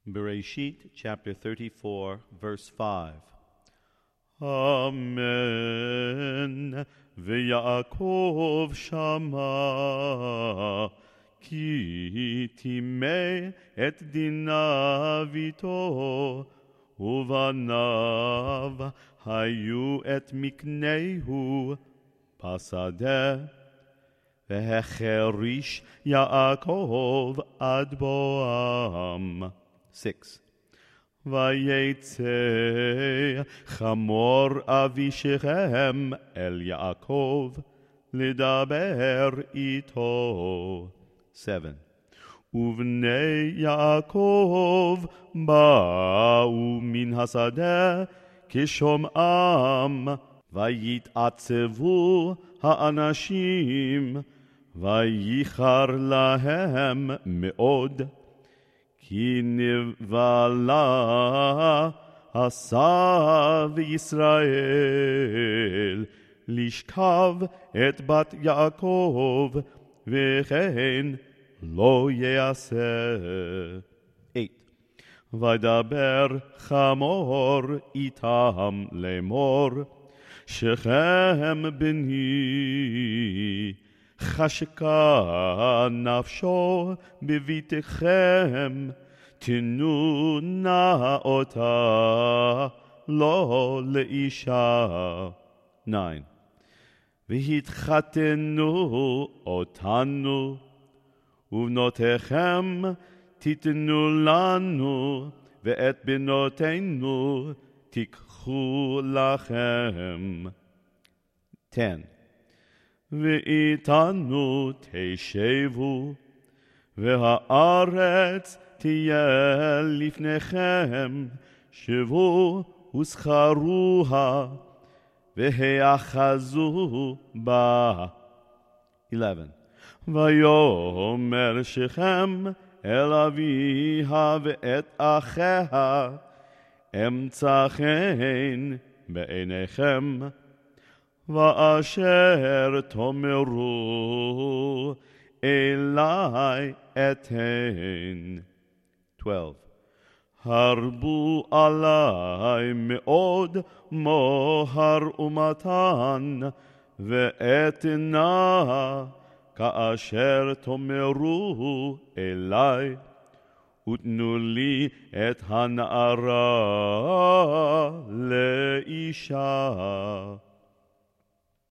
Bereshit chapter 34, verse 5. Amen. Ve'Yaakov shama ki timei et dinav ito uvanav hayu et miknehu pasadeh ve'hecherish Yaakov ad boam. 6. Vayetze chamor Avishechem el Yaakov lidaber ito. 7. Uvnei Yaakov ba'u min hasadeh kishom'am vayit'atzevu ha'anashim vayichar lahem me'od כי נבלה עשה וישראל לשכב את בת יעקב וכן לא יעשה. 8. וידבר חמור איתם לאמור שכם בני חשקה נפשו בביתכם תנו נא אותה לא לאישה. 9. והתחתנו אותנו ובנותיכם תיתנו לנו ואת בנותינו תיקחו לכם. 10. ואיתנו תשבו והארץ תהיה לפניכם שבו וזכרוה והאחזו בה. 11. ויאמר שכם אל אביה ואת אחיה אמצא חן בעיניכם ואשר תאמרו אלי אתן. 12. הרבו עלי מאוד מוהר ומתן ואתנה כאשר תאמרו אלי ותנו לי את הנערה לאישה.